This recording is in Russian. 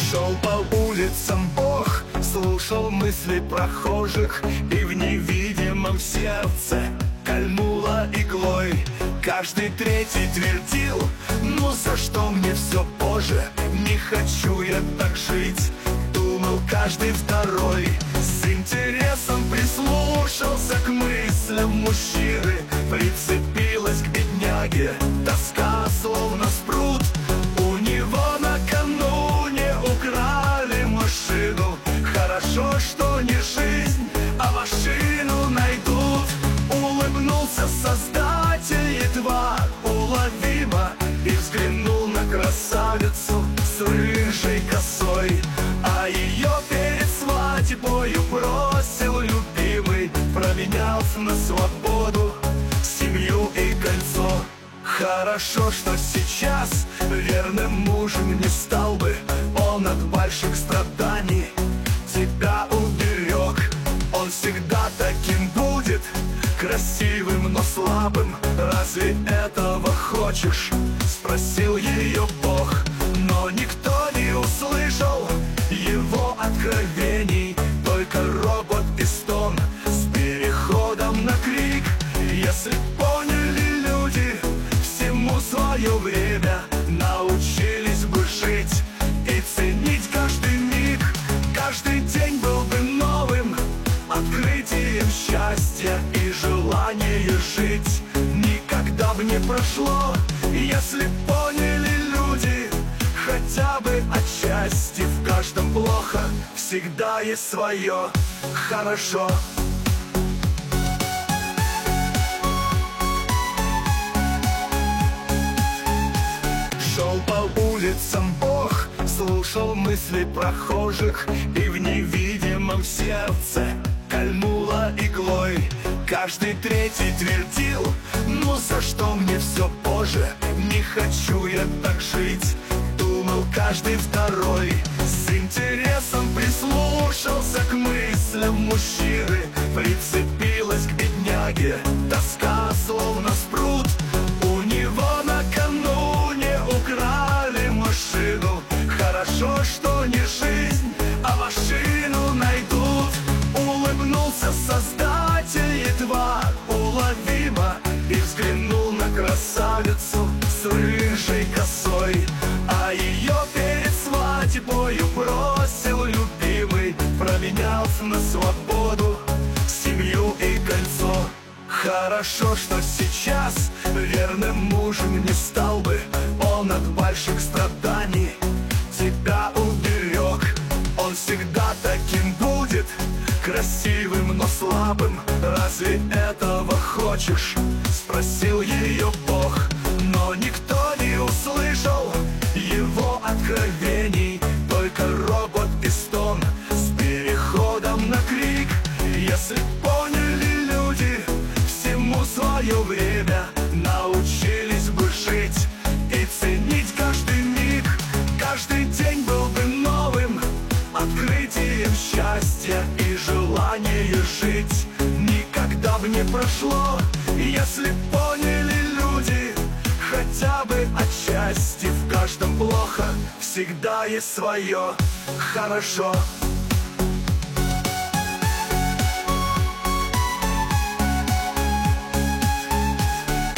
Шел по улицам Бог, слушал мысли прохожих, и в невидимом сердце кольнуло иглой. Каждый третий твердил: ну за что мне все, Боже, не хочу я так жить. Думал каждый второй, с интересом прислушался к мыслям мужчины. Прицепилась к бедняге тоска, словно спрут. У него накануне украли машину. Хорошо, что не жизнь, а машину найдут. Улыбнулся Создатель едва уловимо и взглянул на красавицу с рыжей косой. А ее перед свадьбою бросил любимый, променяв на свободу семью и кольцо. Хорошо, что сейчас верным мужем не стал бы. Он от больших страданий тебя уберег. Он всегда таким будет, красивым, но слабым. Разве этого хочешь? Спросил ее Бог. Но никто не услышал его откровений, только робот и стон с переходом на крик. Если поняли люди всему свое время, научились бы жить и ценить каждый миг. Каждый день был бы новым открытием счастья и желания жить. Никогда бы не прошло, если поняли люди хотя бы отчасти. В каждом плохо всегда есть свое хорошо. Шел по улицам Бог, слушал мысли прохожих, и в невидимом сердце кольнуло иглой. Каждый третий твердил: ну за что мне все, Боже, не хочу я так жить. Думал каждый второй, с интересом прислушался к мыслям мужчины. Прицепилась к бедняге тоска, словно спрут. У него накануне украли машину. Хорошо, что не жизнь, а машину найдут. Улыбнулся Создатель едва уловимо и взглянул на красавицу с рыжей косой. А ее перед свадьбою бросил любимый, променяв на свободу семью и кольцо. Хорошо, что сейчас верным мужем не стал бы. Он от больших страданий тебя уберег. Он всегда таким будет, красивым, но слабым. Разве этого хочешь? Спросил ее Бог. Но никто не услышал его откровений, только робот и стон с переходом на крик. Если поняли люди всему свое время, научились бы жить и ценить каждый миг. Каждый день был бы новым открытием счастья и желания жить. Никогда бы не прошло, если поняли люди хотя бы отчасти. В каждом плохо всегда есть свое хорошо.